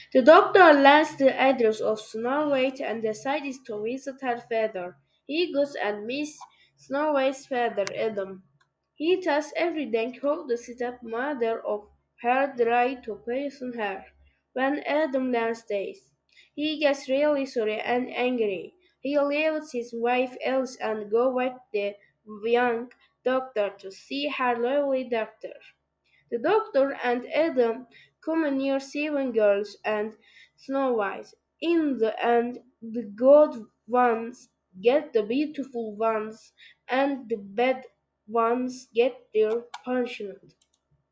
The doctor learns the address of Snow White and decides to visit her father. He goes and meets Snow White's father, Adam. He tells everything how the stepmother of her tried to poison her. When Adam learns this, he gets really sorry and angry. He leaves his wife Alice and goes with the young doctor to see her lovely daughter. The Doctor and Adam come near seven girls and Snow White. In the end, the good ones get the beautiful ones, and the bad ones get their punishment.